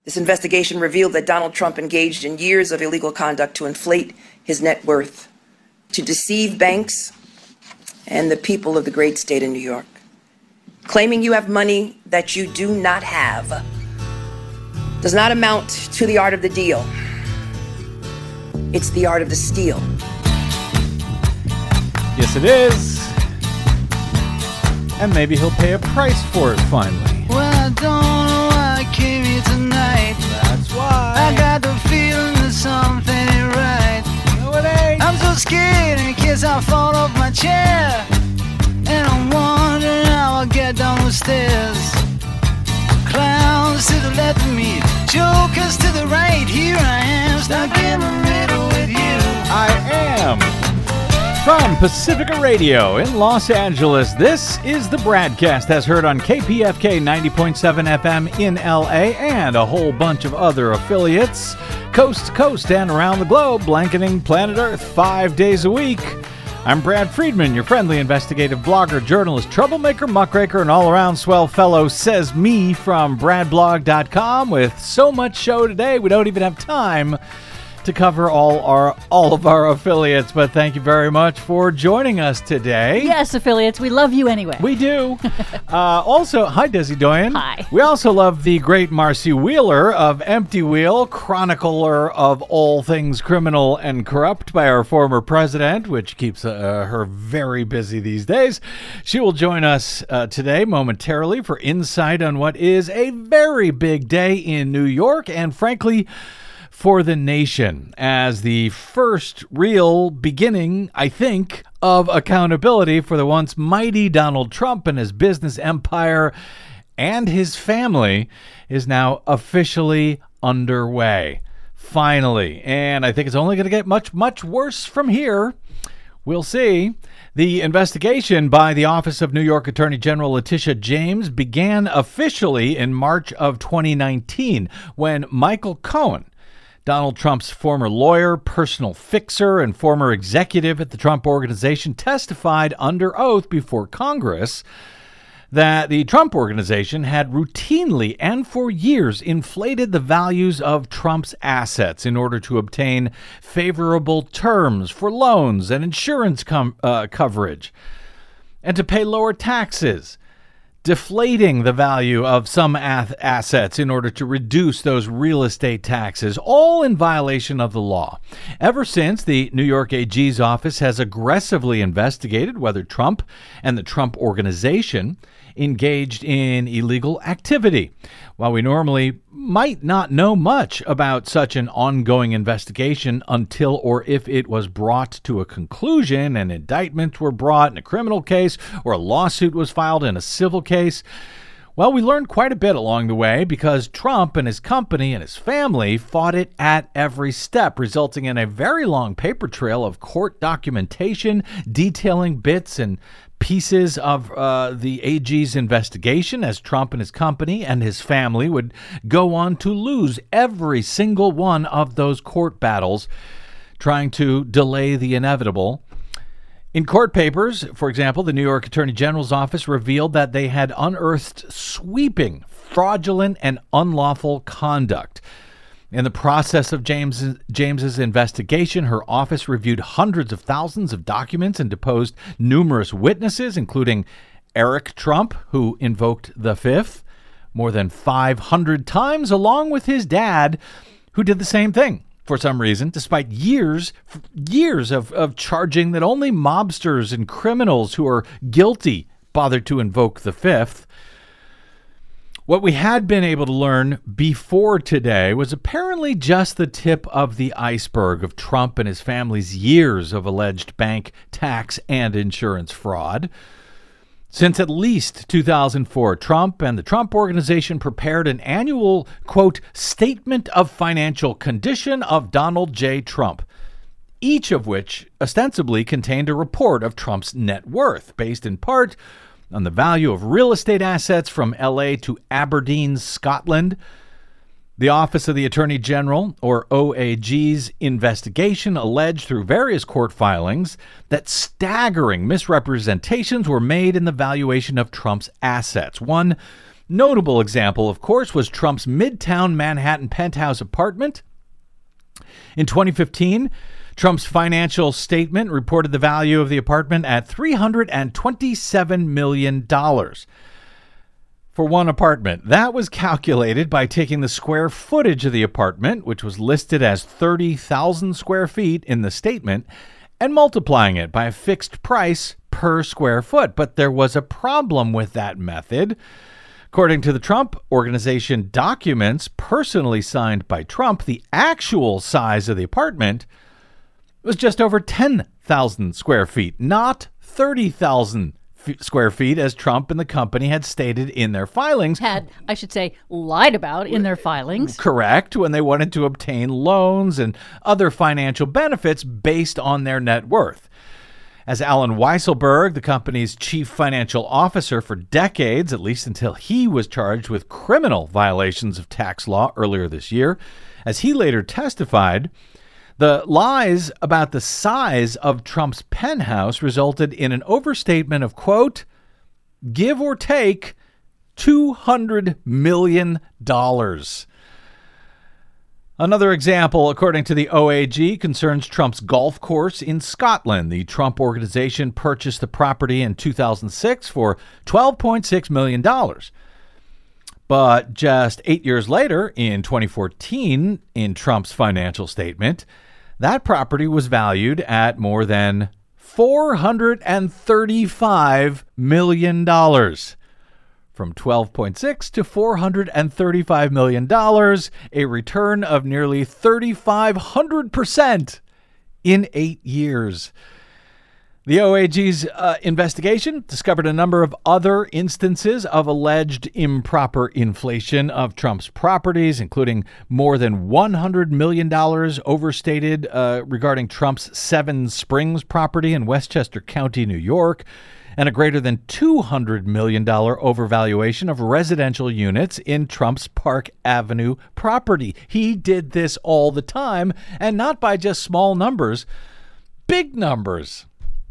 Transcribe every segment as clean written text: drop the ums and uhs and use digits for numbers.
This investigation revealed that Donald Trump engaged in years of illegal conduct to inflate his net worth, to deceive banks and the people of the great state of New York. Claiming you have money that you do not have does not amount to the art of the deal. It's the art of the steal. Yes, it is. And maybe he'll pay a price for it finally. Well, I don't know why I came here tonight. That's why. I got the feeling that something ain't right. No, it ain't. I'm so scared in case I fall off my chair. And I'm wondering how I'll get down the stairs. Clowns to the left of me, jokers to the right. Here I am, stuck in the middle with you. I am. From Pacifica Radio in Los Angeles, this is the Bradcast, as heard on KPFK 90.7 FM in LA and a whole bunch of other affiliates, coast to coast and around the globe, blanketing planet Earth 5 days a week. I'm Brad Friedman, your friendly investigative blogger, journalist, troublemaker, muckraker, and all-around swell fellow, says me from bradblog.com. With so much show today, we don't even have time to cover all of our affiliates, but thank you very much for joining us today. Yes, affiliates, we love you anyway. We do. Also, hi, Desi Doyen. Hi. We also love the great Marcy Wheeler of Empty Wheel, chronicler of all things criminal and corrupt by our former president, which keeps her very busy these days. She will join us today momentarily for insight on what is a very big day in New York and, frankly, for the nation, as the first real beginning, I think, of accountability for the once mighty Donald Trump and his business empire and his family is now officially underway. Finally. And I think it's only going to get much, much worse from here. We'll see. The investigation by the Office of New York Attorney General Letitia James began officially in March of 2019 when Michael Cohen, Donald Trump's former lawyer, personal fixer, and former executive at the Trump Organization, testified under oath before Congress that the Trump Organization had routinely and for years inflated the values of Trump's assets in order to obtain favorable terms for loans and insurance coverage, and to pay lower taxes, deflating the value of some assets in order to reduce those real estate taxes, all in violation of the law. Ever since, the New York AG's office has aggressively investigated whether Trump and the Trump Organization engaged in illegal activity. While we normally might not know much about such an ongoing investigation until or if it was brought to a conclusion and indictments were brought in a criminal case or a lawsuit was filed in a civil case, well, we learned quite a bit along the way because Trump and his company and his family fought it at every step, resulting in a very long paper trail of court documentation detailing bits and pieces of the AG's investigation as Trump and his company and his family would go on to lose every single one of those court battles, trying to delay the inevitable. In court papers, for example, the New York Attorney General's office revealed that they had unearthed sweeping, fraudulent, and unlawful conduct. In the process of James's investigation, her office reviewed hundreds of thousands of documents and deposed numerous witnesses, including Eric Trump, who invoked the Fifth more than 500 times, along with his dad, who did the same thing for some reason, despite years of charging that only mobsters and criminals who are guilty bothered to invoke the Fifth. What we had been able to learn before today was apparently just the tip of the iceberg of Trump and his family's years of alleged bank, tax, and insurance fraud. Since at least 2004, Trump and the Trump Organization prepared an annual, quote, Statement of Financial Condition of Donald J. Trump, each of which ostensibly contained a report of Trump's net worth, based in part on the value of real estate assets from L.A. to Aberdeen, Scotland. The Office of the Attorney General, or OAG's, investigation alleged through various court filings that staggering misrepresentations were made in the valuation of Trump's assets. One notable example, of course, was Trump's Midtown Manhattan penthouse apartment. In 2015, Trump's financial statement reported the value of the apartment at $327 million for one apartment. That was calculated by taking the square footage of the apartment, which was listed as 30,000 square feet in the statement, and multiplying it by a fixed price per square foot. But there was a problem with that method. According to the Trump Organization documents personally signed by Trump, the actual size of the apartment was just over 10,000 square feet, not 30,000 square feet, as Trump and the company had stated in their filings. I should say, lied about in their filings. Correct, when they wanted to obtain loans and other financial benefits based on their net worth. As Alan Weisselberg, the company's chief financial officer for decades, at least until he was charged with criminal violations of tax law earlier this year, as he later testified, the lies about the size of Trump's penthouse resulted in an overstatement of, quote, give or take $200 million. Another example, according to the OAG, concerns Trump's golf course in Scotland. The Trump Organization purchased the property in 2006 for $12.6 million. But just 8 years later, in 2014, in Trump's financial statement, that property was valued at more than $435 million. From 12.6 to $435 million, a return of nearly 3,500% in 8 years. The OAG's investigation discovered a number of other instances of alleged improper inflation of Trump's properties, including more than $100 million overstated regarding Trump's Seven Springs property in Westchester County, New York, and a greater than $200 million overvaluation of residential units in Trump's Park Avenue property. He did this all the time, and not by just small numbers, big numbers.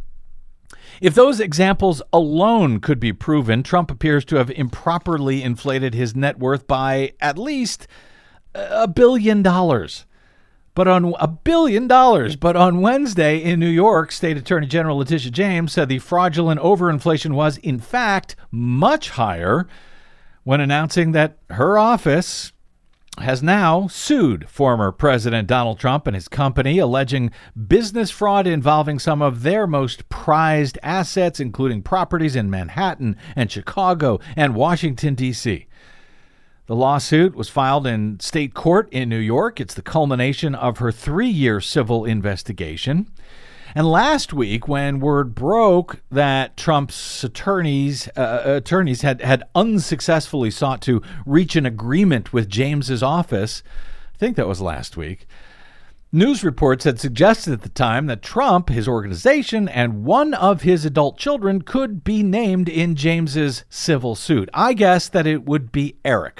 If those examples alone could be proven, Trump appears to have improperly inflated his net worth by at least $1 billion. But on $1 billion. But on Wednesday in New York, State Attorney General Letitia James said the fraudulent overinflation was, in fact, much higher, when announcing that her office has now sued former President Donald Trump and his company, alleging business fraud involving some of their most prized assets, including properties in Manhattan and Chicago and Washington, D.C. The lawsuit was filed in state court in New York. It's the culmination of her 3-year civil investigation. And last week, when word broke that Trump's attorneys had unsuccessfully sought to reach an agreement with James's office, I think that was last week, news reports had suggested at the time that Trump, his organization, and one of his adult children could be named in James's civil suit. I guess that it would be Eric,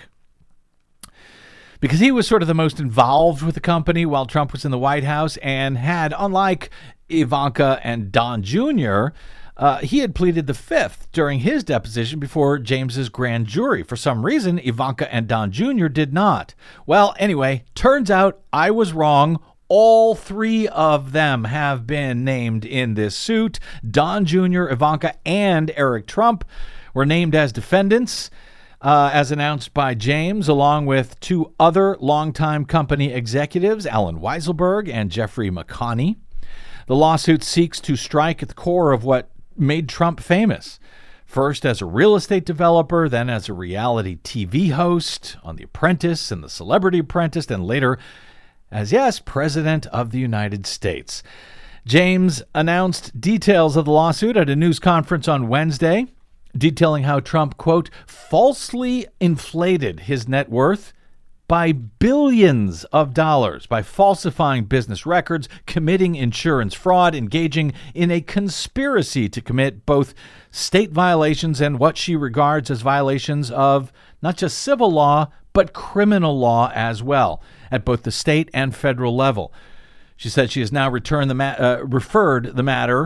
because he was sort of the most involved with the company while Trump was in the White House, and had, unlike Ivanka and Don Jr., he had pleaded the Fifth during his deposition before James's grand jury. For some reason, Ivanka and Don Jr. did not. Well, anyway, turns out I was wrong. All 3 of them have been named in this suit. Don Jr., Ivanka, and Eric Trump were named as defendants, as announced by James, along with 2 other longtime company executives, Alan Weisselberg and Jeffrey McConney. The lawsuit seeks to strike at the core of what made Trump famous, first as a real estate developer, then as a reality TV host on The Apprentice and The Celebrity Apprentice, and later as, yes, President of the United States. James announced details of the lawsuit at a news conference on Wednesday, detailing how Trump, quote, falsely inflated his net worth by billions of dollars by falsifying business records, committing insurance fraud, engaging in a conspiracy to commit both state violations and what she regards as violations of not just civil law, but criminal law as well, at both the state and federal level. She said she has now referred the matter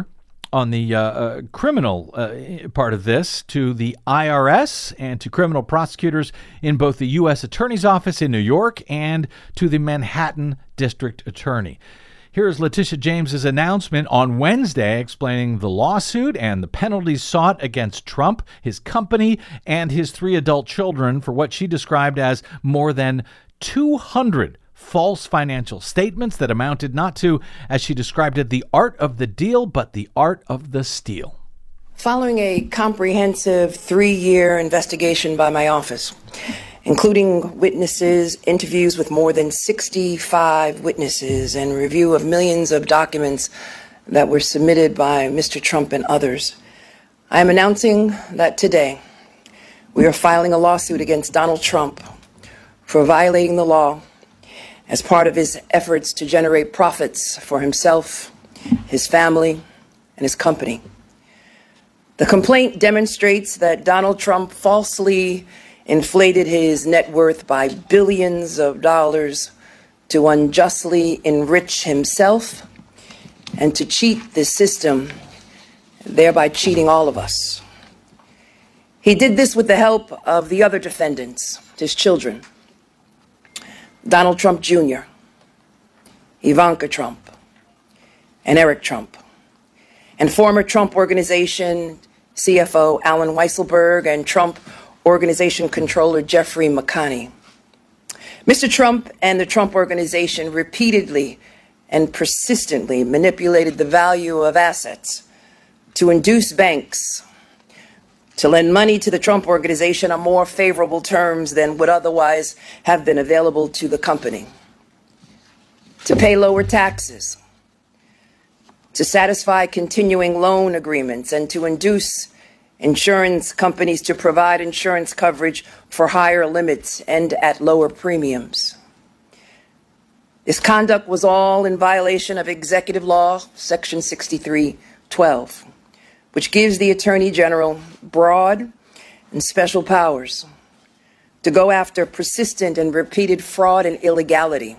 on the criminal part of this to the IRS and to criminal prosecutors in both the U.S. Attorney's Office in New York and to the Manhattan District Attorney. Here is Letitia James's announcement on Wednesday explaining the lawsuit and the penalties sought against Trump, his company, and his 3 adult children for what she described as more than 200 false financial statements that amounted not to, as she described it, the art of the deal, but the art of the steal. Following a comprehensive 3-year investigation by my office, including witnesses, interviews with more than 65 witnesses, and review of millions of documents that were submitted by Mr. Trump and others, I am announcing that today we are filing a lawsuit against Donald Trump for violating the law as part of his efforts to generate profits for himself, his family, and his company. The complaint demonstrates that Donald Trump falsely inflated his net worth by billions of dollars to unjustly enrich himself and to cheat the system, thereby cheating all of us. He did this with the help of the other defendants, his children, Donald Trump Jr., Ivanka Trump, and Eric Trump, and former Trump Organization CFO Alan Weisselberg and Trump Organization Controller Jeffrey McConney. Mr. Trump and the Trump Organization repeatedly and persistently manipulated the value of assets to induce banks to lend money to the Trump Organization on more favorable terms than would otherwise have been available to the company, to pay lower taxes, to satisfy continuing loan agreements, and to induce insurance companies to provide insurance coverage for higher limits and at lower premiums. This conduct was all in violation of Executive Law, Section 6312, which gives the Attorney General broad and special powers to go after persistent and repeated fraud and illegality.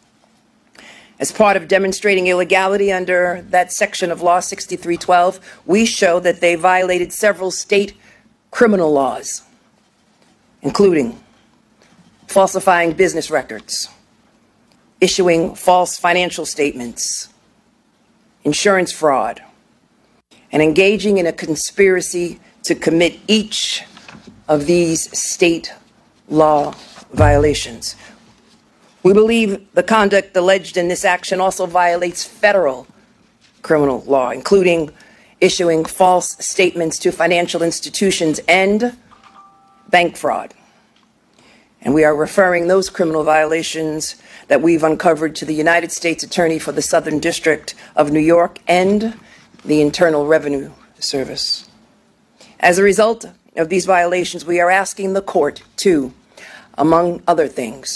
As part of demonstrating illegality under that section of Law 6312, we show that they violated several state criminal laws, including falsifying business records, issuing false financial statements, insurance fraud, and engaging in a conspiracy to commit each of these state law violations. We believe the conduct alleged in this action also violates federal criminal law, including issuing false statements to financial institutions and bank fraud. And we are referring those criminal violations that we've uncovered to the United States Attorney for the Southern District of New York and the Internal Revenue Service. As a result of these violations, we are asking the court to, among other things,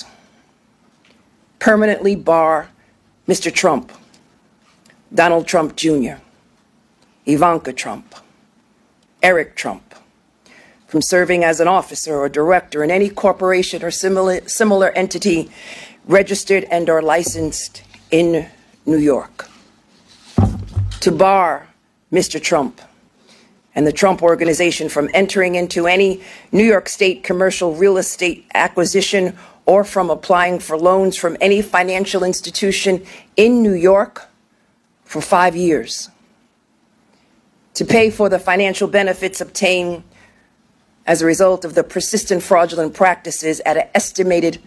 permanently bar Mr. Trump, Donald Trump Jr., Ivanka Trump, Eric Trump, from serving as an officer or director in any corporation or similar entity registered and or licensed in New York. To bar Mr. Trump and the Trump Organization from entering into any New York State commercial real estate acquisition or from applying for loans from any financial institution in New York for 5 years. To pay for the financial benefits obtained as a result of the persistent fraudulent practices at an estimated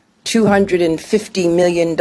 $250 million.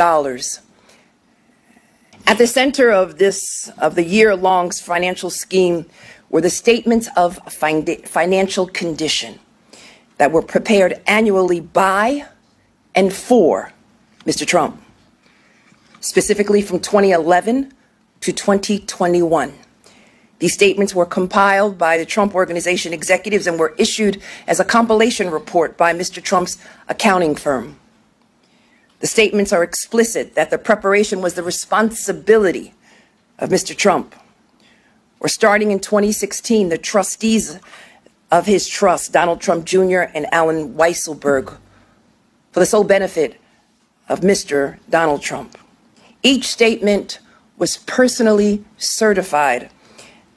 At the center of the year-long financial scheme were the statements of financial condition that were prepared annually by and for Mr. Trump, specifically from 2011 to 2021. These statements were compiled by the Trump Organization executives and were issued as a compilation report by Mr. Trump's accounting firm. The statements are explicit that the preparation was the responsibility of Mr. Trump. Or starting in 2016, the trustees of his trust, Donald Trump Jr. and Alan Weisselberg, for the sole benefit of Mr. Donald Trump. Each statement was personally certified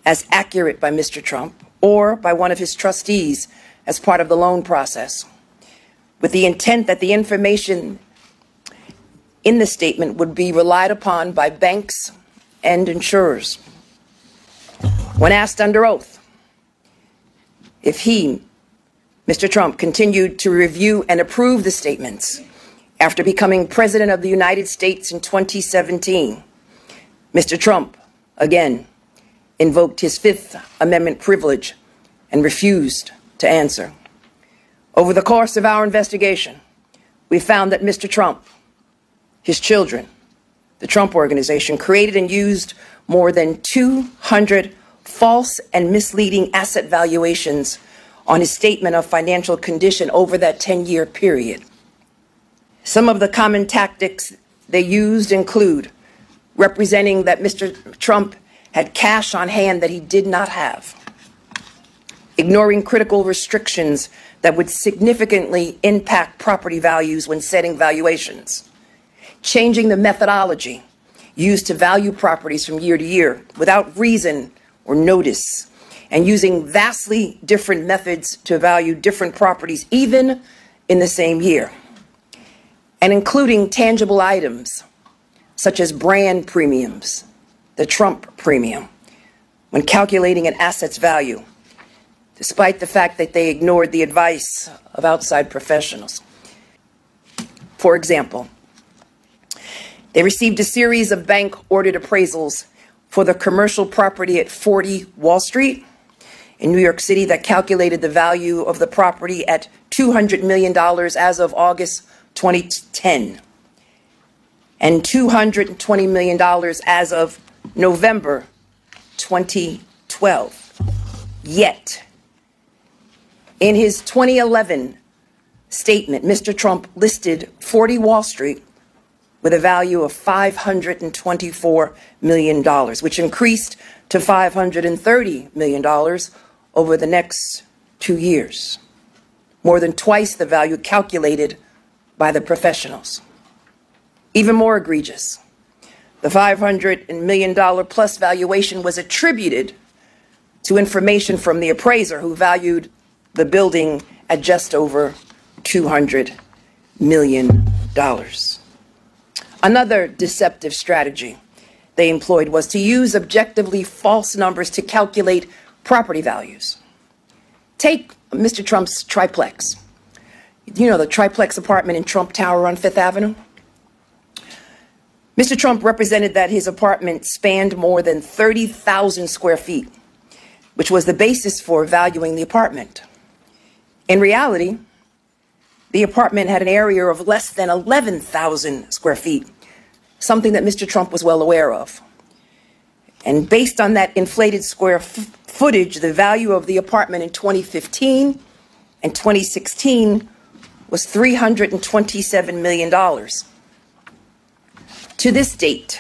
as accurate by Mr. Trump or by one of his trustees as part of the loan process, with the intent that the information in the statement would be relied upon by banks and insurers. When asked under oath if he, Mr. Trump, continued to review and approve the statements after becoming President of the United States in 2017, Mr. Trump, again, invoked his Fifth Amendment privilege and refused to answer. Over the course of our investigation, we found that Mr. Trump, his children, the Trump Organization, created and used more than 200 false and misleading asset valuations on his statement of financial condition over that 10-year period. Some of the common tactics they used include representing that Mr. Trump had cash on hand that he did not have, ignoring critical restrictions that would significantly impact property values when setting valuations, changing the methodology used to value properties from year to year without reason or notice, and using vastly different methods to value different properties even in the same year, and including tangible items such as brand premiums, the Trump premium, when calculating an asset's value, despite the fact that they ignored the advice of outside professionals. For example, they received a series of bank-ordered appraisals for the commercial property at 40 Wall Street in New York City that calculated the value of the property at $200 million as of August 2010 and $220 million as of November 2012. Yet, in his 2011 statement, Mr. Trump listed 40 Wall Street with a value of $524 million, which increased to $530 million over the next 2 years, more than twice the value calculated by the professionals. Even more egregious, the $500 million plus valuation was attributed to information from the appraiser who valued the building at just over $200 million. Another deceptive strategy they employed was to use objectively false numbers to calculate property values. Take Mr. Trump's triplex. You know, the triplex apartment in Trump Tower on Fifth Avenue? Mr. Trump represented that his apartment spanned more than 30,000 square feet, which was the basis for valuing the apartment. In reality, the apartment had an area of less than 11,000 square feet, something that Mr. Trump was well aware of. And based on that inflated square footage, the value of the apartment in 2015 and 2016 was $327 million. To this date,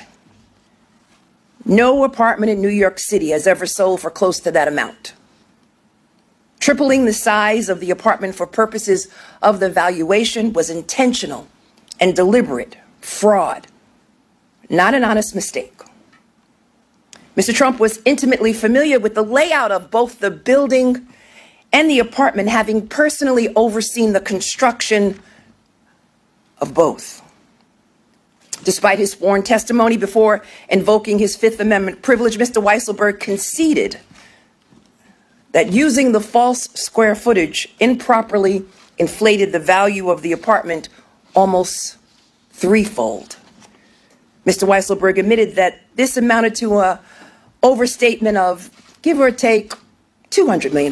no apartment in New York City has ever sold for close to that amount. Tripling the size of the apartment for purposes of the valuation was intentional and deliberate fraud, not an honest mistake. Mr. Trump was intimately familiar with the layout of both the building and the apartment, having personally overseen the construction of both. Despite his sworn testimony before invoking his Fifth Amendment privilege, Mr. Weisselberg conceded that using the false square footage improperly inflated the value of the apartment almost threefold. Mr. Weisselberg admitted that this amounted to an overstatement of, give or take, $200 million.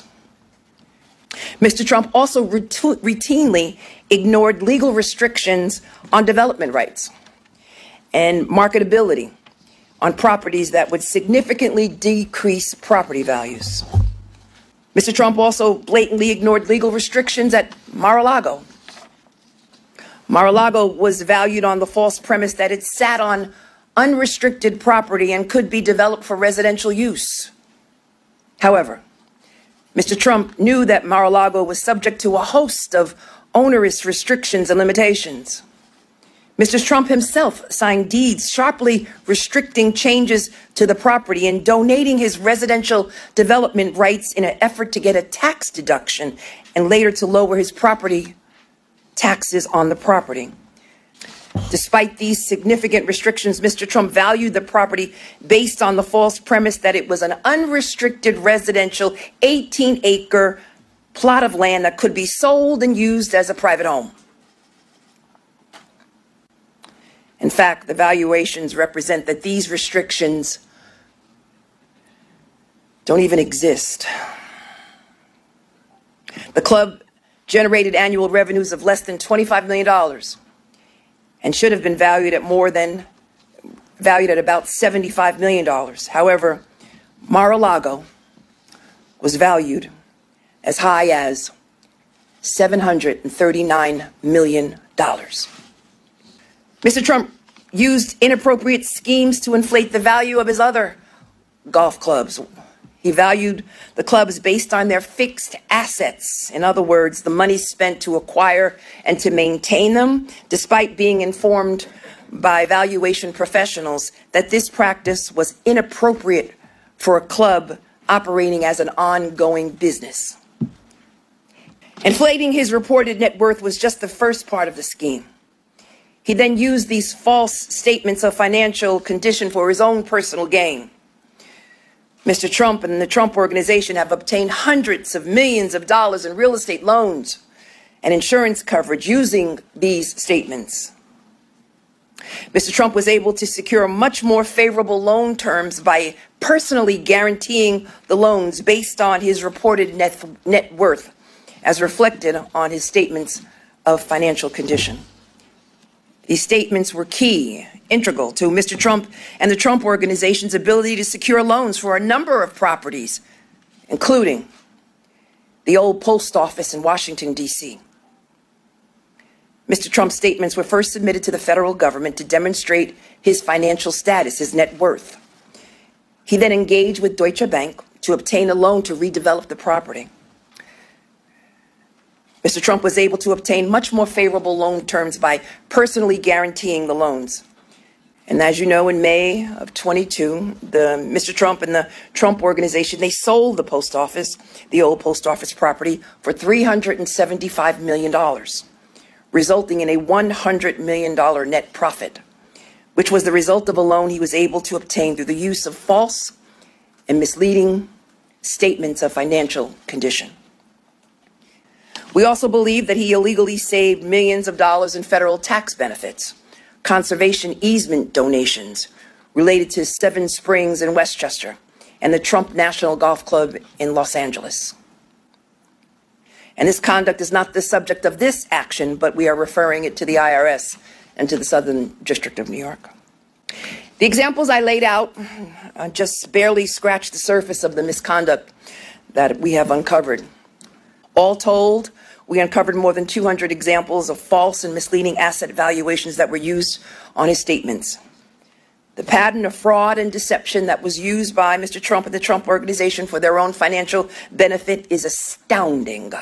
Mr. Trump also routinely ignored legal restrictions on development rights and marketability on properties that would significantly decrease property values. Mr. Trump also blatantly ignored legal restrictions at Mar-a-Lago. Mar-a-Lago was valued on the false premise that it sat on unrestricted property and could be developed for residential use. However, Mr. Trump knew that Mar-a-Lago was subject to a host of onerous restrictions and limitations. Mr. Trump himself signed deeds sharply restricting changes to the property and donating his residential development rights in an effort to get a tax deduction and later to lower his property taxes on the property. Despite these significant restrictions, Mr. Trump valued the property based on the false premise that it was an unrestricted residential 18-acre plot of land that could be sold and used as a private home. In fact, the valuations represent that these restrictions don't even exist. The club generated annual revenues of less than $25 million and should have been valued at about $75 million. However, Mar-a-Lago was valued as high as $739 million. Mr. Trump used inappropriate schemes to inflate the value of his other golf clubs. He valued the clubs based on their fixed assets. In other words, the money spent to acquire and to maintain them, despite being informed by valuation professionals that this practice was inappropriate for a club operating as an ongoing business. Inflating his reported net worth was just the first part of the scheme. He then used these false statements of financial condition for his own personal gain. Mr. Trump and the Trump Organization have obtained hundreds of millions of dollars in real estate loans and insurance coverage using these statements. Mr. Trump was able to secure much more favorable loan terms by personally guaranteeing the loans based on his reported net worth, as reflected on his statements of financial condition. These statements were integral to Mr. Trump and the Trump Organization's ability to secure loans for a number of properties, including the old post office in Washington, D.C. Mr. Trump's statements were first submitted to the federal government to demonstrate his financial status, his net worth. He then engaged with Deutsche Bank to obtain a loan to redevelop the property. Mr. Trump was able to obtain much more favorable loan terms by personally guaranteeing the loans. And as you know, in May of 22, Mr. Trump and the Trump Organization, they sold the post office, the old post office property, for $375 million, resulting in a $100 million net profit, which was the result of a loan he was able to obtain through the use of false and misleading statements of financial condition. We also believe that he illegally saved millions of dollars in federal tax benefits, conservation easement donations related to Seven Springs in Westchester and the Trump National Golf Club in Los Angeles. And this conduct is not the subject of this action, but we are referring it to the IRS and to the Southern District of New York. The examples I laid out just barely scratch the surface of the misconduct that we have uncovered. All told, we uncovered more than 200 examples of false and misleading asset valuations that were used on his statements. The pattern of fraud and deception that was used by Mr. Trump and the Trump Organization for their own financial benefit is astounding.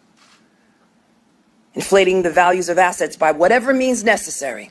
Inflating the values of assets by whatever means necessary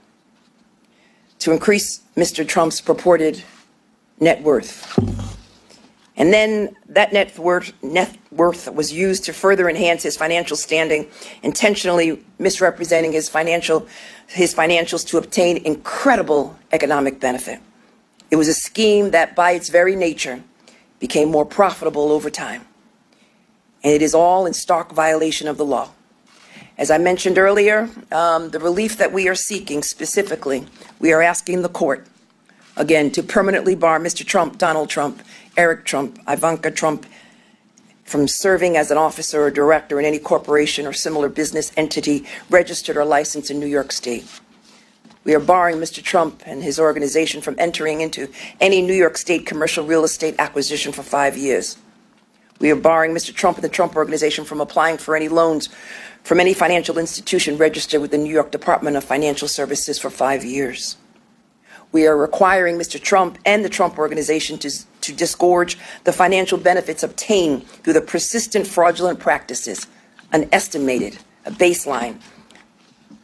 to increase Mr. Trump's purported net worth. And then that net worth was used to further enhance his financial standing, intentionally misrepresenting his financials to obtain incredible economic benefit. It was a scheme that, by its very nature, became more profitable over time. And it is all in stark violation of the law. As I mentioned earlier, the relief that we are seeking specifically, we are asking the court, again, to permanently bar Mr. Trump, Donald Trump, Eric Trump, Ivanka Trump from serving as an officer or director in any corporation or similar business entity registered or licensed in New York State. We are barring Mr. Trump and his organization from entering into any New York State commercial real estate acquisition for 5 years. We are barring Mr. Trump and the Trump Organization from applying for any loans from any financial institution registered with the New York Department of Financial Services for 5 years. We are requiring Mr. Trump and the Trump Organization to disgorge the financial benefits obtained through the persistent fraudulent practices, a baseline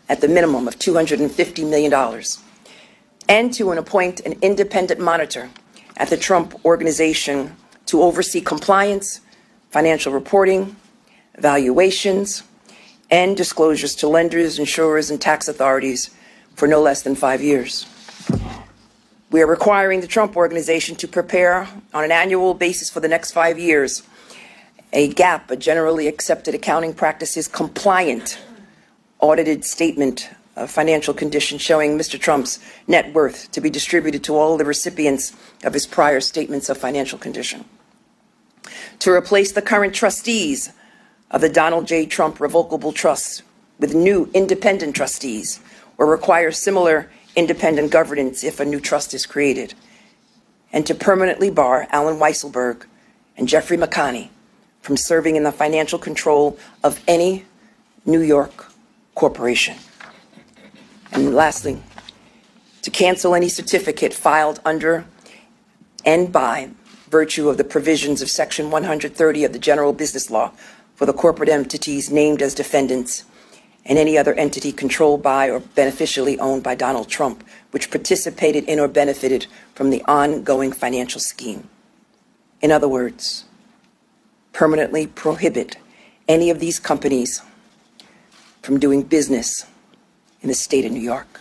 at the minimum of $250 million, and to appoint an independent monitor at the Trump Organization to oversee compliance, financial reporting, valuations, and disclosures to lenders, insurers, and tax authorities for no less than 5 years. We are requiring the Trump Organization to prepare on an annual basis for the next 5 years a GAP, a generally accepted accounting practices compliant audited statement of financial condition showing Mr. Trump's net worth to be distributed to all the recipients of his prior statements of financial condition. To replace the current trustees of the Donald J. Trump Revocable Trust with new independent trustees, or require similar independent governance if a new trust is created, and to permanently bar Alan Weisselberg and Jeffrey McConney from serving in the financial control of any New York corporation. And lastly, to cancel any certificate filed under and by virtue of the provisions of Section 130 of the General Business Law for the corporate entities named as defendants and any other entity controlled by or beneficially owned by Donald Trump, which participated in or benefited from the ongoing financial scheme. In other words, permanently prohibit any of these companies from doing business in the state of New York.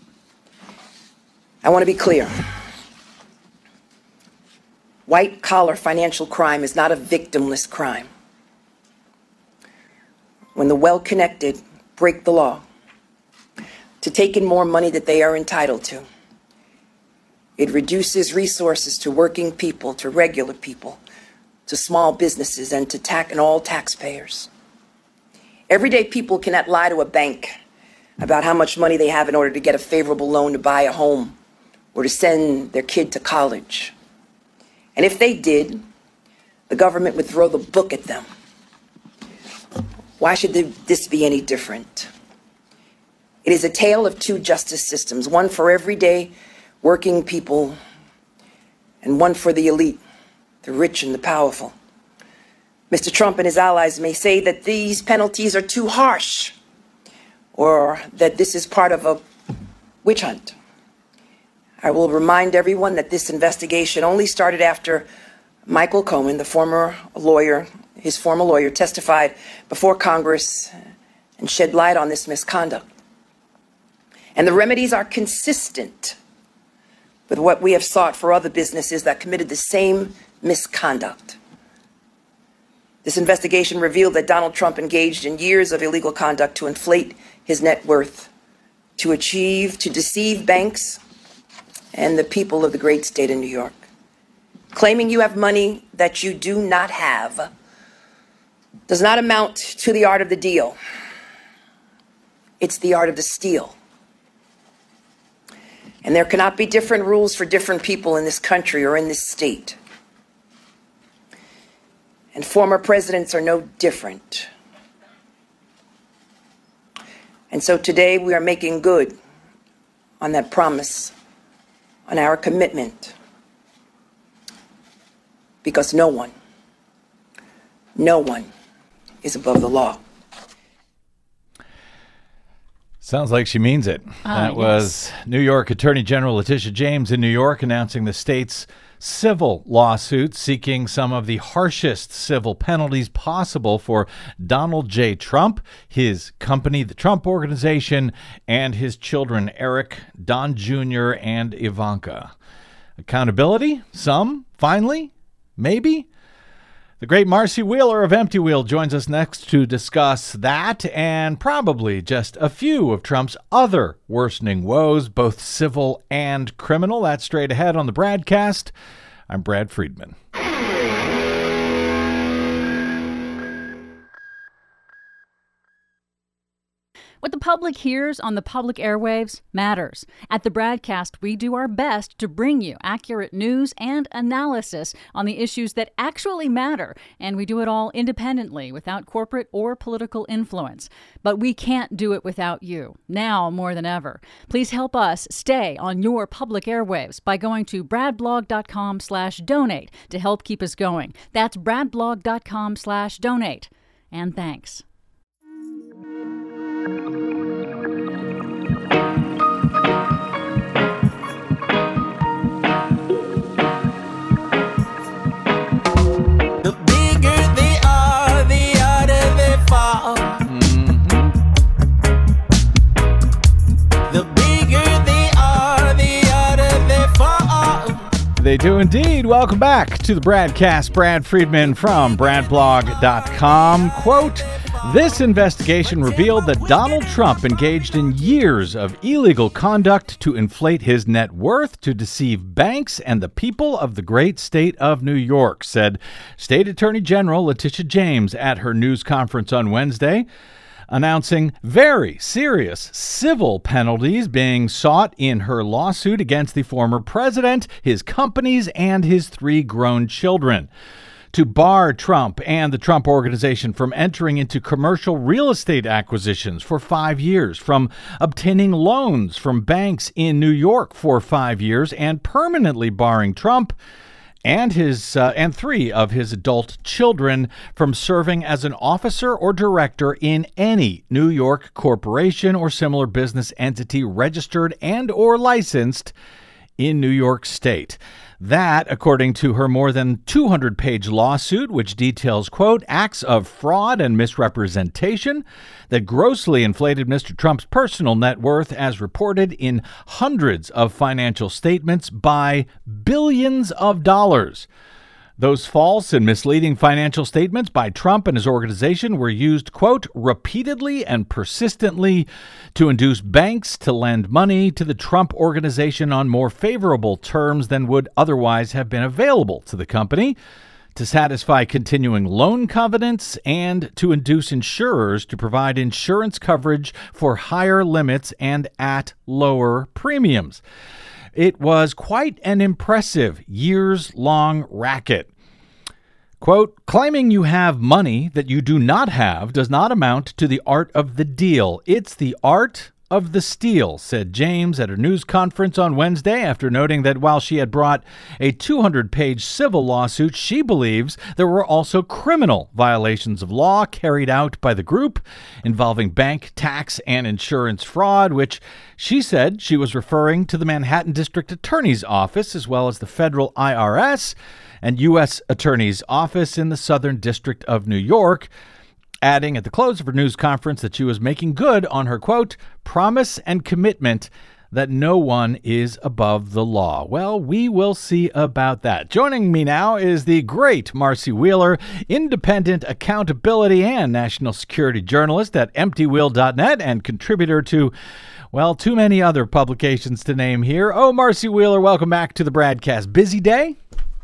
I want to be clear. White-collar financial crime is not a victimless crime. When the well-connected break the law to take in more money that they are entitled to, it reduces resources to working people, to regular people, to small businesses, and to all taxpayers. Everyday people cannot lie to a bank about how much money they have in order to get a favorable loan to buy a home or to send their kid to college. And if they did, the government would throw the book at them. Why should this be any different? It is a tale of two justice systems, one for everyday working people and one for the elite, the rich and the powerful. Mr. Trump and his allies may say that these penalties are too harsh or that this is part of a witch hunt. I will remind everyone that this investigation only started after Michael Cohen, his former lawyer, testified before Congress and shed light on this misconduct. And the remedies are consistent with what we have sought for other businesses that committed the same misconduct. This investigation revealed that Donald Trump engaged in years of illegal conduct to inflate his net worth, to deceive banks and the people of the great state of New York. Claiming you have money that you do not have does not amount to the art of the deal. It's the art of the steal. And there cannot be different rules for different people in this country or in this state. And former presidents are no different. And so today we are making good on that promise, on our commitment, because no one is above the law. Sounds like she means it. That was New York Attorney General Letitia James in New York announcing the state's civil lawsuit seeking some of the harshest civil penalties possible for Donald J. Trump, his company, the Trump Organization, and his children, Eric, Don Jr., and Ivanka. Accountability? Some? Finally? Maybe? The great Marcy Wheeler of Empty Wheel joins us next to discuss that and probably just a few of Trump's other worsening woes, both civil and criminal. That's straight ahead on the Bradcast. I'm Brad Friedman. What the public hears on the public airwaves matters. At the Bradcast, we do our best to bring you accurate news and analysis on the issues that actually matter, and we do it all independently, without corporate or political influence. But we can't do it without you, now more than ever. Please help us stay on your public airwaves by going to bradblog.com/donate to help keep us going. That's bradblog.com/donate. And thanks. They do indeed. Welcome back to the Bradcast. Brad Friedman from BradBlog.com. Quote, this investigation revealed that Donald Trump engaged in years of illegal conduct to inflate his net worth, to deceive banks and the people of the great state of New York, said State Attorney General Letitia James at her news conference on Wednesday, announcing very serious civil penalties being sought in her lawsuit against the former president, his companies, and his 3 grown children. To bar Trump and the Trump Organization from entering into commercial real estate acquisitions for 5 years, from obtaining loans from banks in New York for 5 years, and permanently barring Trump and his 3 of his adult children from serving as an officer or director in any New York corporation or similar business entity registered and or licensed in New York State. That, according to her more than 200-page lawsuit, which details, quote, acts of fraud and misrepresentation that grossly inflated Mr. Trump's personal net worth as reported in hundreds of financial statements by billions of dollars. Those false and misleading financial statements by Trump and his organization were used, quote, repeatedly and persistently to induce banks to lend money to the Trump Organization on more favorable terms than would otherwise have been available to the company, to satisfy continuing loan covenants, and to induce insurers to provide insurance coverage for higher limits and at lower premiums. It was quite an impressive years-long racket. Quote, claiming you have money that you do not have does not amount to the art of the deal. It's the art of the steal, said James at a news conference on Wednesday, after noting that while she had brought a 200-page civil lawsuit, she believes there were also criminal violations of law carried out by the group involving bank, tax, and insurance fraud, which she said she was referring to the Manhattan District Attorney's Office as well as the federal IRS and U.S. Attorney's Office in the Southern District of New York, adding at the close of her news conference that she was making good on her, quote, promise and commitment that no one is above the law. Well, we will see about that. Joining me now is the great Marcy Wheeler, independent accountability and national security journalist at EmptyWheel.net and contributor to, well, too many other publications to name here. Oh, Marcy Wheeler, welcome back to the Bradcast. Busy day?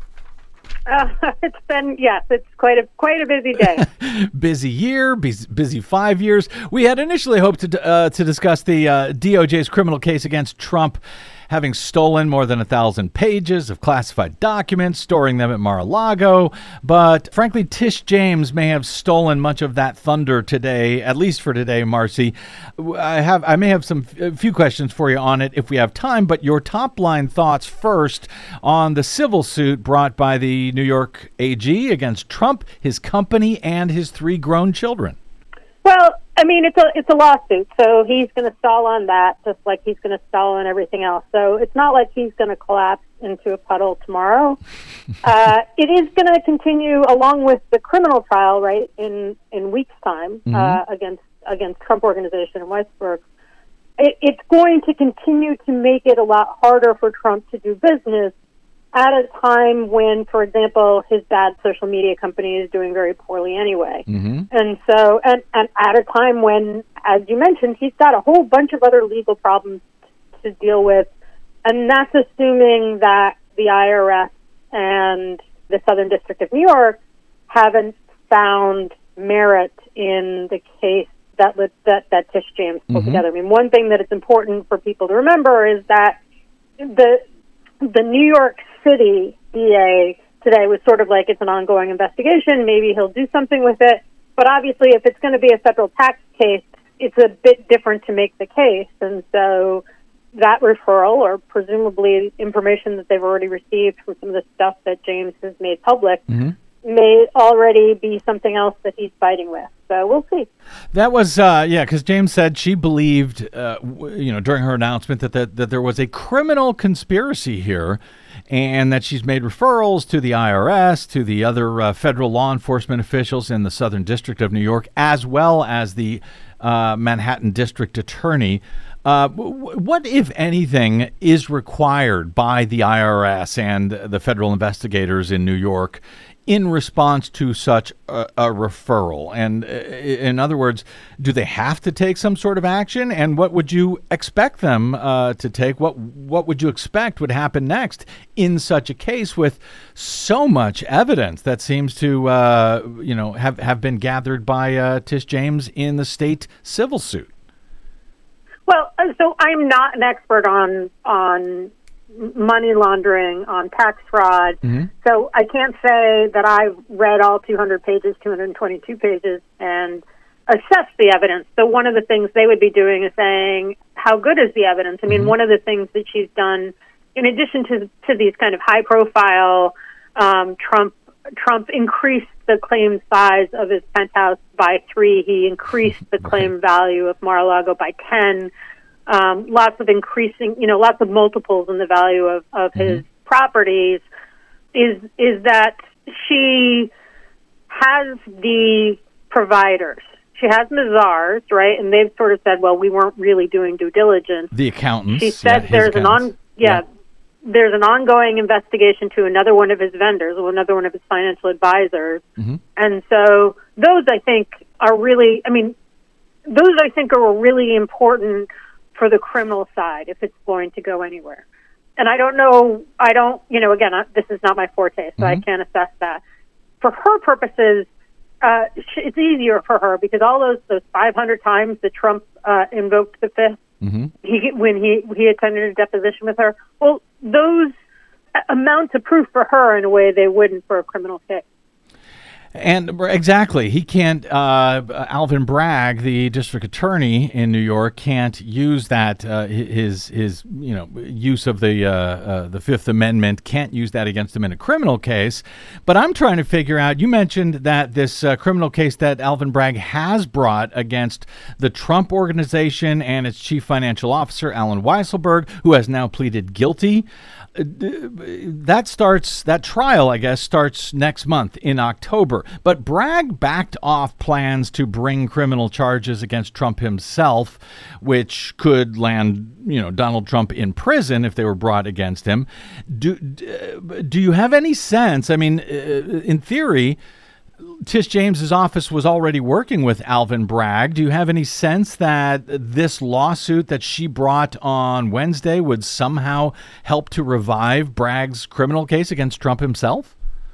It's been, yes, it's quite a busy day. Busy year, busy 5 years. We had initially hoped to discuss the DOJ's criminal case against Trump, having stolen more than 1,000 pages of classified documents, storing them at Mar-a-Lago. But frankly, Tish James may have stolen much of that thunder today, at least for today, Marcy. I may have a few questions for you on it if we have time, but your top line thoughts first on the civil suit brought by the New York AG against Trump, his company, and his 3 grown children. Well, I mean, it's a lawsuit, so he's going to stall on that, just like he's going to stall on everything else. So it's not like he's going to collapse into a puddle tomorrow. It is going to continue along with the criminal trial, right, in weeks' time against Trump Organization and Weisberg. It's going to continue to make it a lot harder for Trump to do business at a time when, for example, his bad social media company is doing very poorly anyway. Mm-hmm. And so, and at a time when, as you mentioned, he's got a whole bunch of other legal problems to deal with, and that's assuming that the IRS and the Southern District of New York haven't found merit in the case that Tish James pulled together. I mean, one thing that it's important for people to remember is that the New York City DA today was sort of like, it's an ongoing investigation, maybe he'll do something with it. But obviously, if it's going to be a federal tax case, it's a bit different to make the case. And so that referral, or presumably information that they've already received from some of the stuff that James has made public, may already be something else that he's fighting with. So we'll see. That was, because James said she believed, during her announcement that there was a criminal conspiracy here, and that she's made referrals to the IRS, to the other federal law enforcement officials in the Southern District of New York, as well as the Manhattan District Attorney. What, if anything, is required by the IRS and the federal investigators in New York in response to such a referral? And in other words, do they have to take some sort of action? And what would you expect them to take? What would you expect would happen next in such a case with so much evidence that seems to have been gathered by Tish James in the state civil suit? Well, so I'm not an expert on money laundering, on tax fraud. Mm-hmm. So I can't say that I've read all 200 pages, 222 pages, and assessed the evidence. So one of the things they would be doing is saying, how good is the evidence? I mean, one of the things that she's done, in addition to these kind of high-profile, Trump increased the claim size of his penthouse by 3. He increased the claim value of Mar-a-Lago by 10. Lots of multiples in the value of his properties. Is that she has the providers. She has Mazars, right? And they've sort of said, well, we weren't really doing due diligence. The accountants. She said there's there's an ongoing investigation to another one of his vendors, or another one of his financial advisors. Mm-hmm. And so those, I think, are really important for the criminal side, if it's going to go anywhere. And I don't know, again, this is not my forte, so I can't assess that. For her purposes, it's easier for her because all those 500 times that Trump invoked the Fifth, when he attended a deposition with her, well, those amount to proof for her in a way they wouldn't for a criminal case. And exactly, he can't. Alvin Bragg, the district attorney in New York, can't use that. His use of the Fifth Amendment, can't use that against him in a criminal case. But I'm trying to figure out. You mentioned that this criminal case that Alvin Bragg has brought against the Trump Organization and its chief financial officer, Allen Weisselberg, who has now pleaded guilty. That trial, I guess, starts next month in October. But Bragg backed off plans to bring criminal charges against Trump himself, which could land, Donald Trump in prison if they were brought against him. Do you have any sense? I mean, in theory, Tish James's office was already working with Alvin Bragg. Do you have any sense that this lawsuit that she brought on Wednesday would somehow help to revive Bragg's criminal case against Trump himself?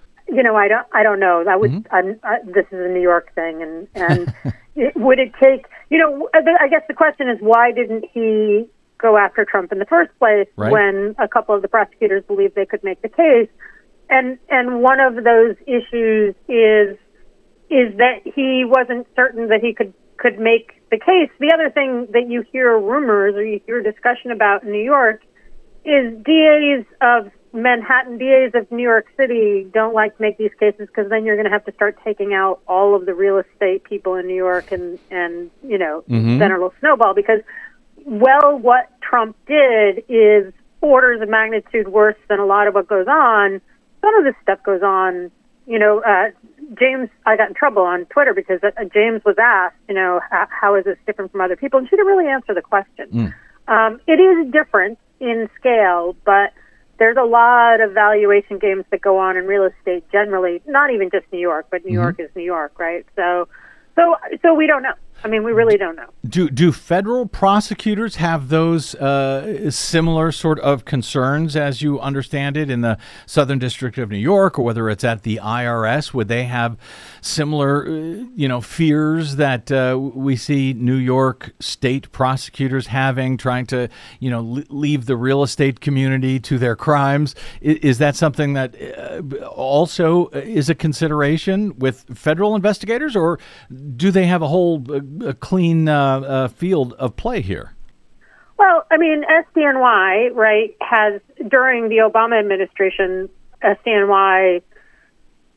I don't know. That would. This is a New York thing, and would it take? I guess the question is, why didn't he go after Trump in the first place when a couple of the prosecutors believed they could make the case? And one of those issues is that he wasn't certain that he could make the case. The other thing that you hear rumors or you hear discussion about in New York is DAs of Manhattan, DAs of New York City don't like to make these cases because then you're going to have to start taking out all of the real estate people in New York and then it'll snowball because, what Trump did is orders of magnitude worse than a lot of what goes on. Some of this stuff goes on, James, I got in trouble on Twitter because James was asked, how is this different from other people? And she didn't really answer the question. It is different in scale, but there's a lot of valuation games that go on in real estate generally, not even just New York, but New York is New York, right? So we don't know. I mean, we really don't know. Do federal prosecutors have those similar sort of concerns, as you understand it, in the Southern District of New York, or whether it's at the IRS? Would they have similar, fears that we see New York state prosecutors having, trying to, leave the real estate community to their crimes? Is that something that also is a consideration with federal investigators, or do they have a whole a clean field of play here? Well, I mean, SDNY, right, has, during the Obama administration, SDNY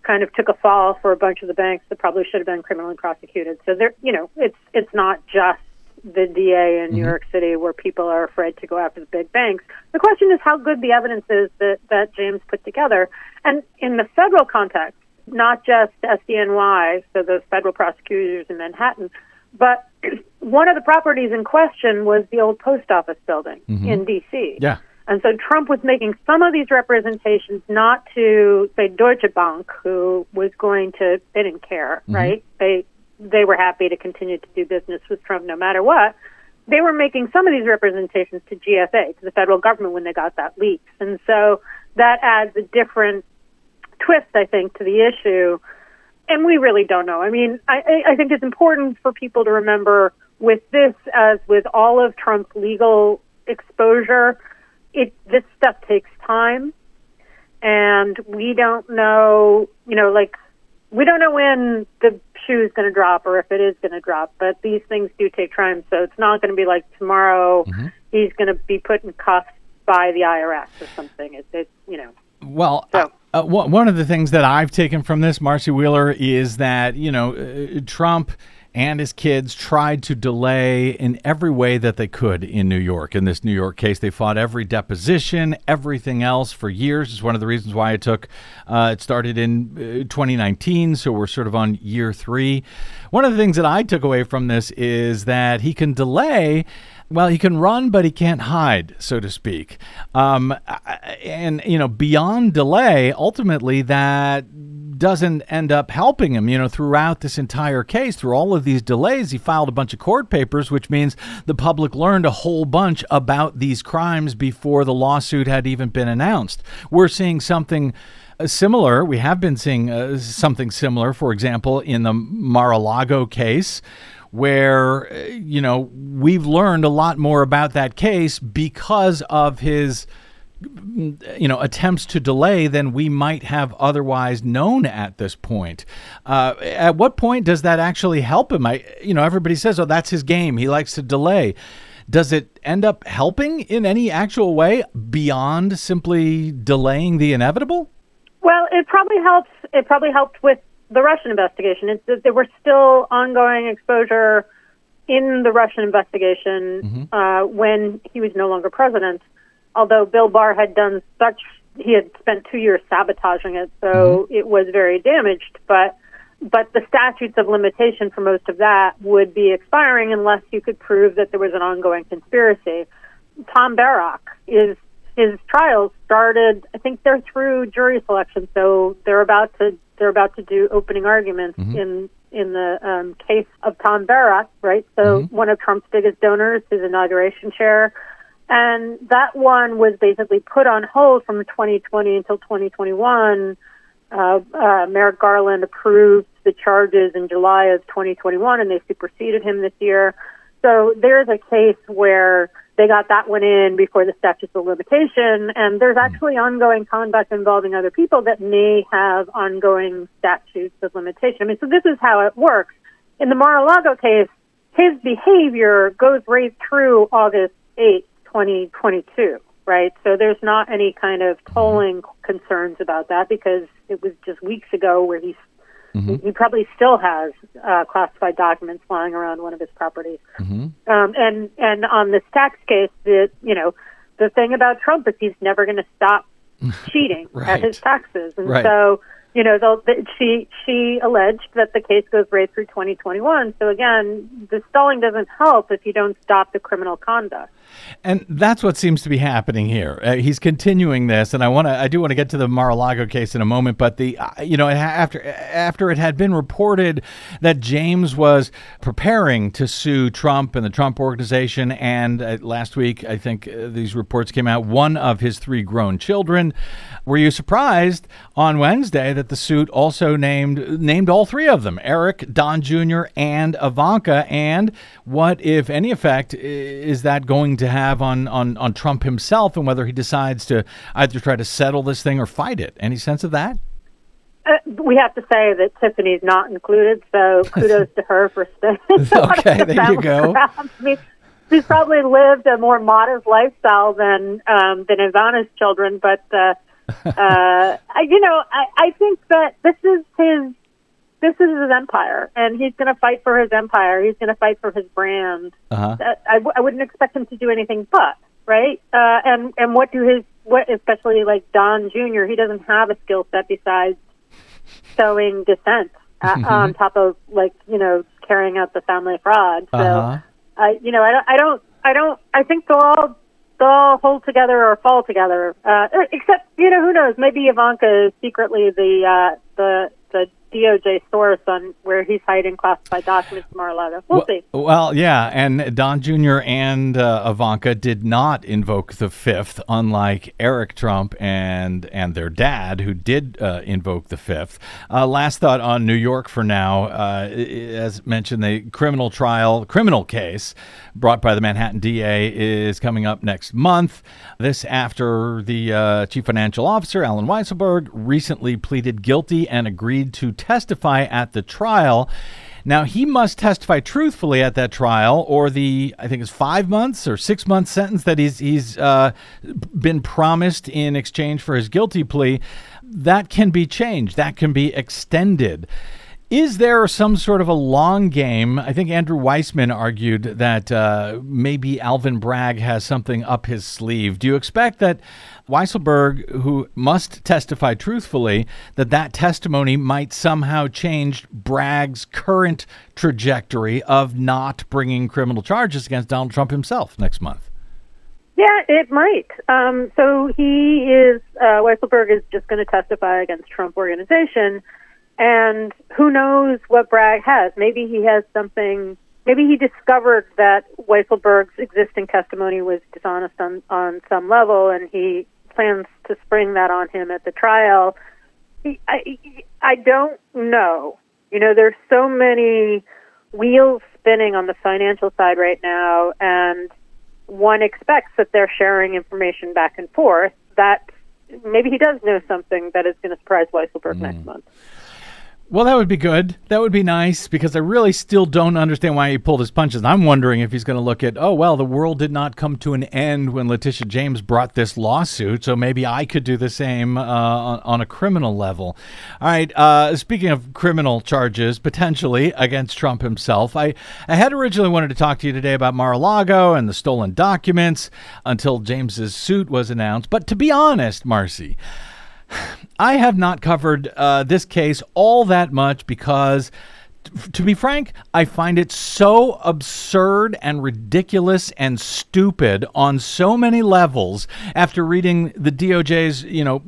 kind of took a fall for a bunch of the banks that probably should have been criminally prosecuted. So there, it's not just the DA in New York City where people are afraid to go after the big banks. The question is how good the evidence is that James put together. And in the federal context, not just SDNY, so those federal prosecutors in Manhattan, but one of the properties in question was the old post office building in D.C. Yeah. And so Trump was making some of these representations not to, say, Deutsche Bank, who was going to, they didn't care, right? They were happy to continue to do business with Trump no matter what. They were making some of these representations to GSA, to the federal government, when they got that leak. And so that adds a different twist, I think, to the issue. And we really don't know. I mean, I think it's important for people to remember with this, as with all of Trump's legal exposure, this stuff takes time. And we don't know, we don't know when the shoe is going to drop or if it is going to drop, but these things do take time. So it's not going to be like tomorrow he's going to be put in cuffs by the IRS or something. Well, one of the things that I've taken from this, Marcy Wheeler, is that, Trump and his kids tried to delay in every way that they could in New York. In this New York case, they fought every deposition, everything else for years. It's one of the reasons why it started in 2019, so we're sort of on year 3. One of the things that I took away from this is that he can delay. Well, he can run, but he can't hide, so to speak. And, beyond delay, ultimately that doesn't end up helping him, throughout this entire case. Through all of these delays, he filed a bunch of court papers, which means the public learned a whole bunch about these crimes before the lawsuit had even been announced. We're seeing something similar. We have been seeing something similar, for example, in the Mar-a-Lago case, where, we've learned a lot more about that case because of his, attempts to delay than we might have otherwise known at this point. At what point does that actually help him? Everybody says, oh, that's his game. He likes to delay. Does it end up helping in any actual way beyond simply delaying the inevitable? Well, it probably helps. It probably helped with the Russian investigation. There were still ongoing exposure in the Russian investigation when he was no longer president, although Bill Barr had he had spent 2 years sabotaging it, so it was very damaged. But the statutes of limitation for most of that would be expiring unless you could prove that there was an ongoing conspiracy. Tom Barrack, his trials started, I think they're through jury selection, so they're about to do opening arguments in the case of Tom Barrack, right? So one of Trump's biggest donors, his inauguration chair. And that one was basically put on hold from 2020 until 2021. Merrick Garland approved the charges in July of 2021, and they superseded him this year. So there's a case where they got that one in before the statute of limitation, and there's actually ongoing conduct involving other people that may have ongoing statutes of limitation. I mean, so this is how it works. In the Mar-a-Lago case, his behavior goes right through August 8th, 2022, right? So there's not any kind of tolling concerns about that because it was just weeks ago where he probably still has classified documents lying around one of his properties. And on this tax case, the thing about Trump is he's never going to stop cheating at his taxes, and so she alleged that the case goes right through 2021. So again, the stalling doesn't help if you don't stop the criminal conduct. And that's what seems to be happening here. He's continuing this, and I do want to get to the Mar-a-Lago case in a moment. But after it had been reported that James was preparing to sue Trump and the Trump Organization, and last week I think these reports came out, one of his 3 grown children. Were you surprised on Wednesday that the suit also named all 3 of them, Eric, Don Jr., and Ivanka? And what, if any, effect is that going to have on Trump himself, and whether he decides to either try to settle this thing or fight it? Any sense of that? We have to say that Tiffany's not included, so kudos to her for staying. Okay, there you go. I mean, she's probably lived a more modest lifestyle than Ivana's children, but I think that this is his empire, and he's going to fight for his empire. He's going to fight for his brand. I wouldn't expect him to do anything but, right? And what especially like Don Jr., he doesn't have a skill set besides sowing dissent on top of carrying out the family fraud. So I think they'll all hold together or fall together. Except, who knows? Maybe Ivanka is secretly the DOJ source on where he's hiding classified documents from Mar-a-Lago. We'll see. Well, yeah, and Don Jr. and Ivanka did not invoke the Fifth, unlike Eric Trump and their dad, who did invoke the Fifth. Last thought on New York for now. As mentioned, the criminal case brought by the Manhattan DA is coming up next month. This after the chief financial officer, Allen Weisselberg, recently pleaded guilty and agreed to testify at the trial. Now, he must testify truthfully at that trial, or I think it's 5 months or 6 month sentence that he's been promised in exchange for his guilty plea, that can be changed. That can be extended. Is there some sort of a long game? I think Andrew Weissman argued that maybe Alvin Bragg has something up his sleeve. Do you expect that Weisselberg, who must testify truthfully, that testimony might somehow change Bragg's current trajectory of not bringing criminal charges against Donald Trump himself next month? Yeah, it might. So Weisselberg is just going to testify against Trump Organization. And who knows what Bragg has? Maybe he has something. Maybe he discovered that Weisselberg's existing testimony was dishonest on some level, and he plans to spring that on him at the trial. I don't know. There's so many wheels spinning on the financial side right now, and one expects that they're sharing information back and forth. That maybe he does know something that is going to surprise Weisselberg next month. Well, that would be good. That would be nice, because I really still don't understand why he pulled his punches. I'm wondering if he's going to look at, the world did not come to an end when Letitia James brought this lawsuit, so maybe I could do the same on a criminal level. All right, speaking of criminal charges, potentially, against Trump himself, I had originally wanted to talk to you today about Mar-a-Lago and the stolen documents until James's suit was announced. But to be honest, Marcy, I have not covered this case all that much because, to be frank, I find it so absurd and ridiculous and stupid on so many levels after reading the DOJ's,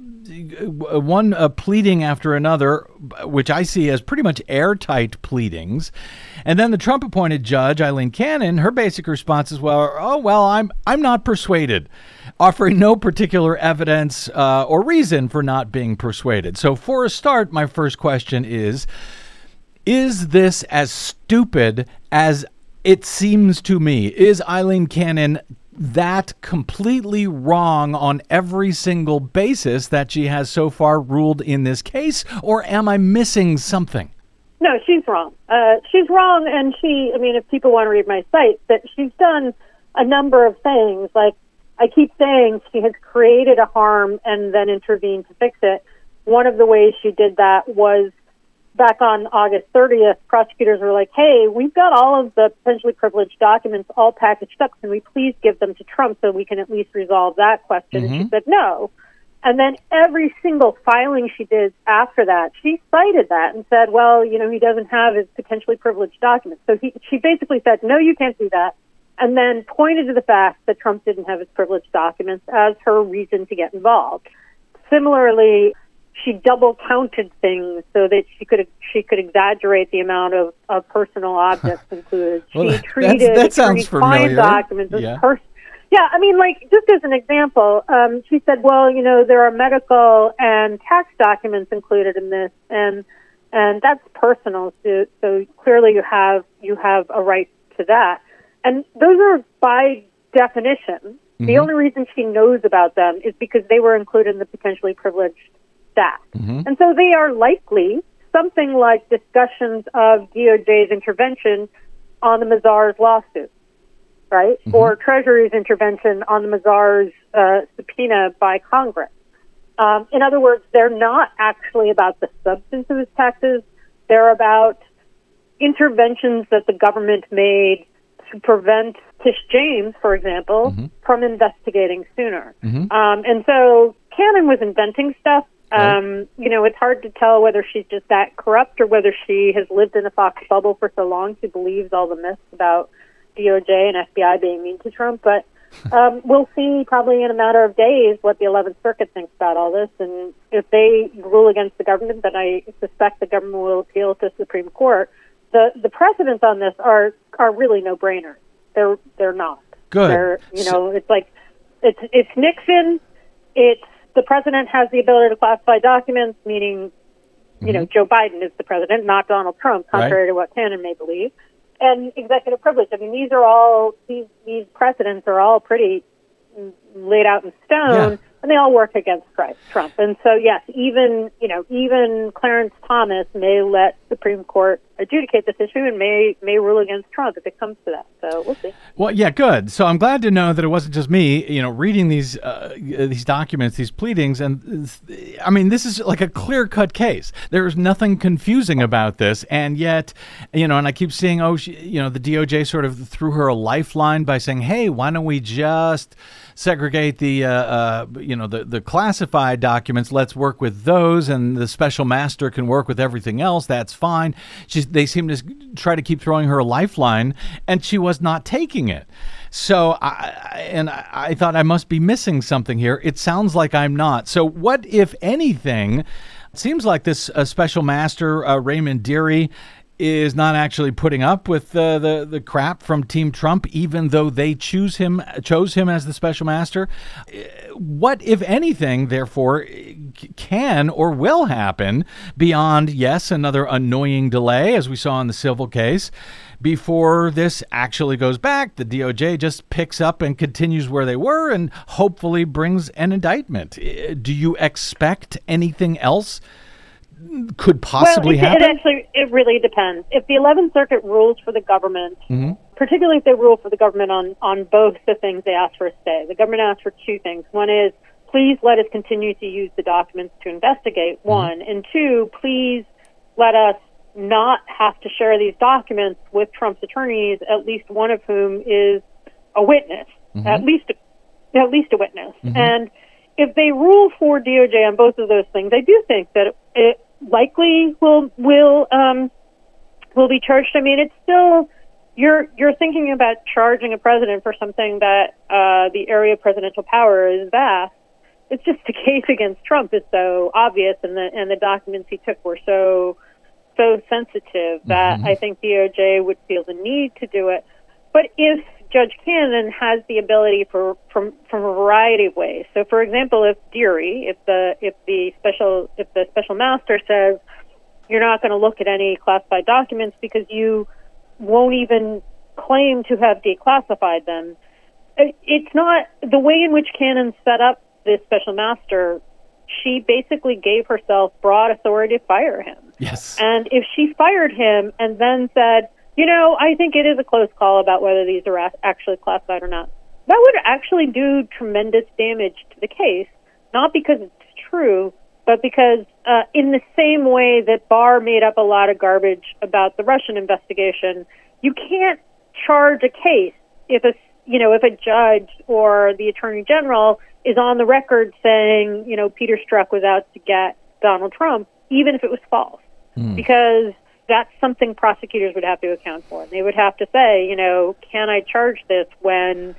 one pleading after another, which I see as pretty much airtight pleadings. And then the Trump-appointed judge, Eileen Cannon, her basic response is, I'm not persuaded, offering no particular evidence or reason for not being persuaded. So for a start, my first question is this as stupid as it seems to me? Is Eileen Cannon that completely wrong on every single basis that she has so far ruled in this case, or am I missing something? No, she's wrong. She's wrong, and if people want to read my site, that she's done a number of things. Like I keep saying, she has created a harm and then intervened to fix it. One of the ways she did that was back on August 30th, prosecutors were like, hey, we've got all of the potentially privileged documents all packaged up. Can we please give them to Trump so we can at least resolve that question? Mm-hmm. And she said no. And then every single filing she did after that, she cited that and said, he doesn't have his potentially privileged documents. So she basically said, no, you can't do that. And then pointed to the fact that Trump didn't have his privileged documents as her reason to get involved. Similarly, she double counted things so that she could exaggerate the amount of personal objects included. She treated that sounds familiar. Documents as Yeah. Just as an example, she said, there are medical and tax documents included in this, and that's personal. So clearly you have a right to that. And those are by definition. Mm-hmm. The only reason she knows about them is because they were included in the potentially privileged stack. Mm-hmm. And so they are likely something like discussions of DOJ's intervention on the Mazars lawsuit, right? Mm-hmm. Or Treasury's intervention on the Mazars subpoena by Congress. In other words, they're not actually about the substance of his taxes. They're about interventions that the government made to prevent Tish James, for example, from investigating sooner. And so Cannon was inventing stuff. It's hard to tell whether she's just that corrupt or whether she has lived in a Fox bubble for so long she believes all the myths about DOJ and FBI being mean to Trump. But we'll see probably in a matter of days what the 11th Circuit thinks about all this. And if they rule against the government, then I suspect the government will appeal to the Supreme Court. The precedents on this are really no-brainers. They're not. Good. It's like it's Nixon. It's the president has the ability to classify documents, meaning, Joe Biden is the president, not Donald Trump, contrary to what Cannon may believe. And executive privilege. I mean, these precedents are all pretty laid out in stone, and they all work against Trump. And so, yes, even Clarence Thomas may let the Supreme Court adjudicate this issue and may rule against Trump if it comes to that. So we'll see. Well, yeah, good. So I'm glad to know that it wasn't just me, reading these documents, these pleadings. And I mean, this is like a clear-cut case. There's nothing confusing about this. And yet, and I keep seeing, the DOJ sort of threw her a lifeline by saying, hey, why don't we just segregate the classified documents? Let's work with those, and the special master can work with everything else. That's fine. They seem to try to keep throwing her a lifeline, and she was not taking it. So I thought I must be missing something here. It sounds like I'm not. So what, if anything, it seems like this special master, Raymond Dearie, is not actually putting up with the crap from Team Trump, even though they chose him as the special master. What, if anything, therefore, can or will happen beyond, yes, another annoying delay, as we saw in the civil case, before this actually goes back? The DOJ just picks up and continues where they were and hopefully brings an indictment. Do you expect anything else could possibly happen? It really depends. If the 11th Circuit rules for the government, particularly if they rule for the government on both the things they asked for a stay, the government asked for two things. One is, please let us continue to use the documents to investigate, one. And two, please let us not have to share these documents with Trump's attorneys, at least one of whom is a witness, at least a witness. And if they rule for DOJ on both of those things, I do think that it likely will be charged. I mean, it's still you're thinking about charging a president for something that the area of presidential power is vast. It's just the case against Trump is so obvious, and the documents he took were so sensitive that I think DOJ would feel the need to do it. But if Judge Cannon has the ability from a variety of ways. So, for example, if Dearie, if the special master says you're not going to look at any classified documents because you won't even claim to have declassified them, it's not the way in which Cannon set up this special master. She basically gave herself broad authority to fire him. Yes. And if she fired him and then said, I think it is a close call about whether these are actually classified or not, that would actually do tremendous damage to the case, not because it's true, but because in the same way that Barr made up a lot of garbage about the Russian investigation, you can't charge a case if a judge or the attorney general is on the record saying, Peter Strzok was out to get Donald Trump, even if it was false, because that's something prosecutors would have to account for. They would have to say, can I charge this when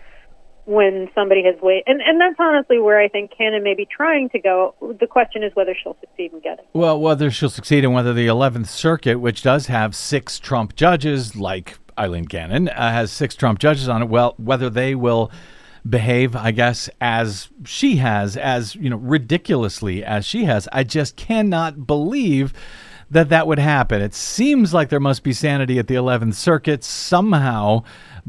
somebody has waited? And that's honestly where I think Cannon may be trying to go. The question is whether she'll succeed in getting it. Well, whether she'll succeed and whether the 11th Circuit, which does have 6 Trump judges, like Eileen Cannon, has 6 Trump judges on it, well, whether they will behave, I guess, as she has, as ridiculously as she has. I just cannot believe that would happen. It seems like there must be sanity at the 11th Circuit somehow,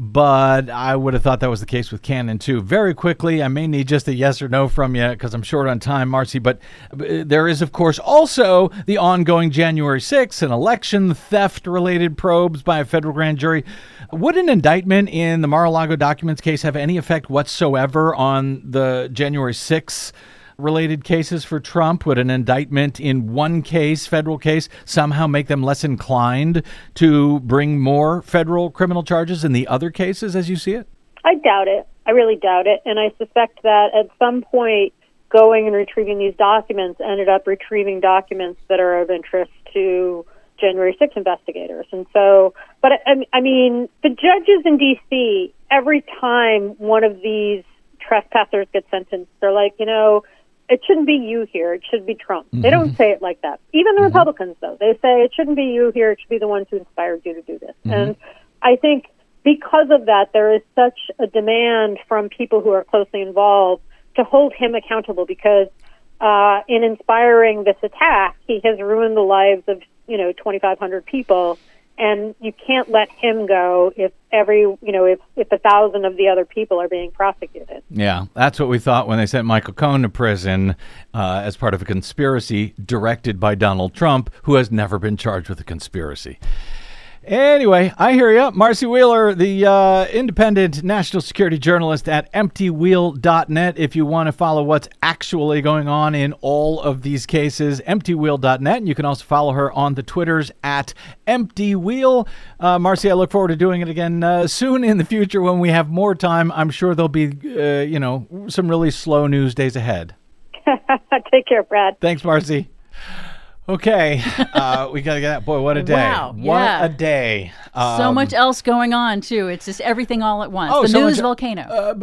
but I would have thought that was the case with Cannon too. Very quickly, I may need just a yes or no from you because I'm short on time, Marcy, but there is, of course, also the ongoing January 6th, an election theft-related probes by a federal grand jury. Would an indictment in the Mar-a-Lago documents case have any effect whatsoever on the January 6th related cases for Trump? Would an indictment in one case, federal case, somehow make them less inclined to bring more federal criminal charges in the other cases as you see it? I doubt it. I really doubt it. And I suspect that at some point, going and retrieving these documents ended up retrieving documents that are of interest to January 6th investigators. And so, but I mean, the judges in D.C., every time one of these trespassers gets sentenced, they're like, it shouldn't be you here. It should be Trump. Mm-hmm. They don't say it like that. Even the Republicans, though, they say it shouldn't be you here. It should be the ones who inspired you to do this. Mm-hmm. And I think because of that, there is such a demand from people who are closely involved to hold him accountable because in inspiring this attack, he has ruined the lives of 2,500 people, and you can't let him go if if 1,000 of the other people are being prosecuted. Yeah, that's what we thought when they sent Michael Cohen to prison as part of a conspiracy directed by Donald Trump, who has never been charged with a conspiracy. Anyway, I hear you. Marcy Wheeler, the independent national security journalist at EmptyWheel.net. If you want to follow what's actually going on in all of these cases, EmptyWheel.net. And you can also follow her on the Twitters at EmptyWheel. Marcy, I look forward to doing it again soon in the future when we have more time. I'm sure there'll be, some really slow news days ahead. Take care, Brad. Thanks, Marcy. Okay, we got to get that. Boy, what a day. Wow, what a day. So much else going on, too. It's just everything all at once. The news volcano.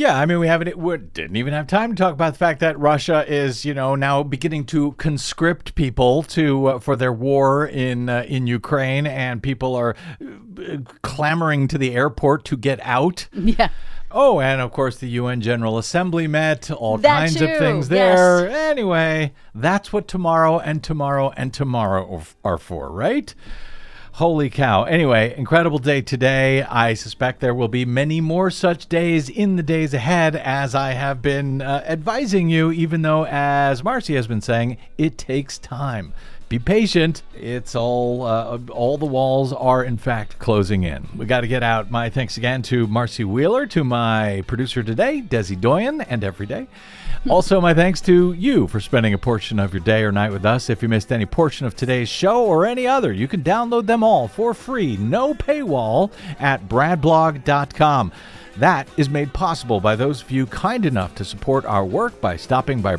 We didn't even have time to talk about the fact that Russia is, now beginning to conscript people for their war in Ukraine, and people are clamoring to the airport to get out. Yeah. Oh, and of course the UN General Assembly met, all kinds of things there. Yes. Anyway, that's what tomorrow and tomorrow and tomorrow are for, right? Holy cow. Anyway, incredible day today. I suspect there will be many more such days in the days ahead, as I have been advising you, even though, as Marcy has been saying, it takes time. Be patient. It's all the walls are, in fact, closing in. We got to get out. My thanks again to Marcy Wheeler, to my producer today, Desi Doyen, and every day. Also, my thanks to you for spending a portion of your day or night with us. If you missed any portion of today's show or any other, you can download them all for free, no paywall, at bradblog.com. That is made possible by those of you kind enough to support our work by stopping by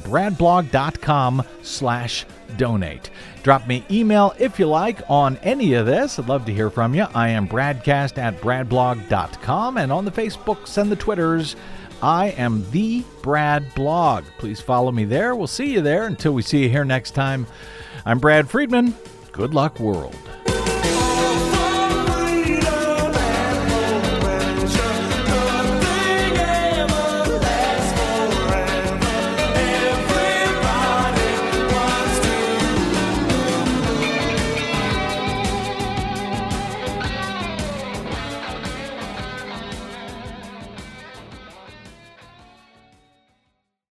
bradblog.com/donate. Drop me email if you like on any of this. I'd love to hear from you. I am bradcast@bradblog.com, and on the Facebooks and the Twitters, I am the Brad Blog. Please follow me there. We'll see you there. Until we see you here next time, I'm Brad Friedman. Good luck, world.